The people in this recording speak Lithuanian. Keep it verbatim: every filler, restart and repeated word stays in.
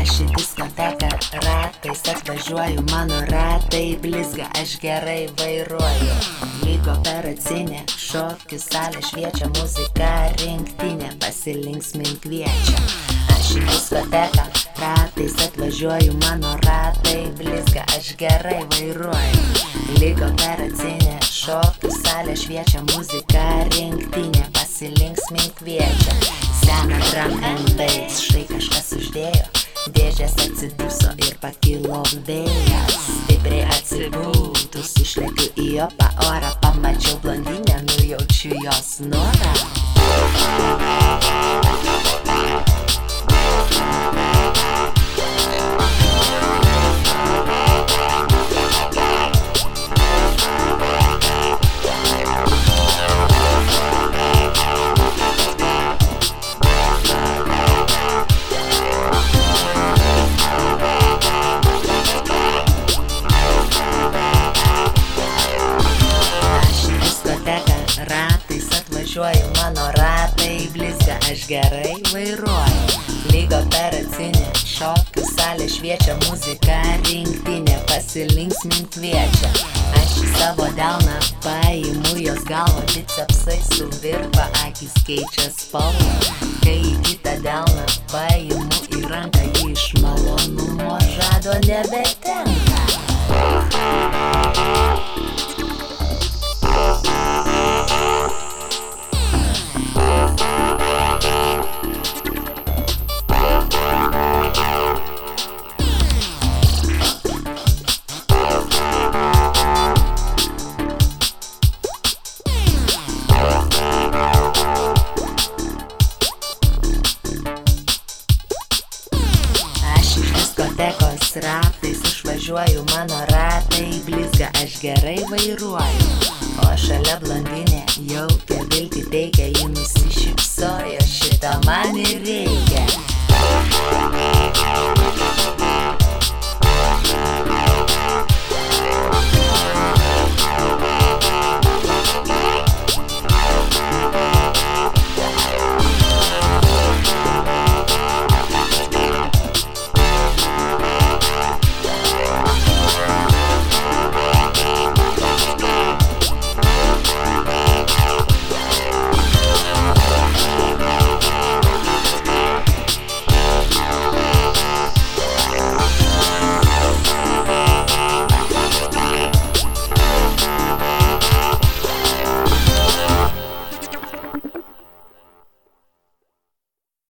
Aš į diskoteką ratais atvažiuoju, mano ratai blizga, aš gerai vairuoju. Lyg operacinė, šokių salė šviečia, muzika rinktinė, pasilinksmint kviečia. Aš į diskoteką ratais atvažiuoju, mano ratai blizga, aš gerai vairuoju. Lyg operacinė, šokių salė šviečia, muzika rinktinė, pasilinksmint kviečia. Sena drum and bass, štai kažkas uždėjo, dėžės atsiduso ir pakilo vėjas. Stipriai atsibūtus išlekiu į opą orą, pamačiau blondinę, nujaučiu jos norą. Ratais atvažiuoju, mano ratai blizga, aš gerai vairuoju. Lyg operacinė, šokių salė šviečia, muzika rinktinė, pasilinksmint kviečia. Aš į savo delną paimu jos galvą, bicepsai suvirpa, akys keičia spalvą. Kai į kitą delną paimu į ranką, ji iš malonumo žado nebetenka. Diskotekos ratais išvažiuoju, mano ratai blizga, aš gerai vairuoju. O šalia blondinė jaukia viltį teikia, ji nusišypsojo, šito man ir reikia.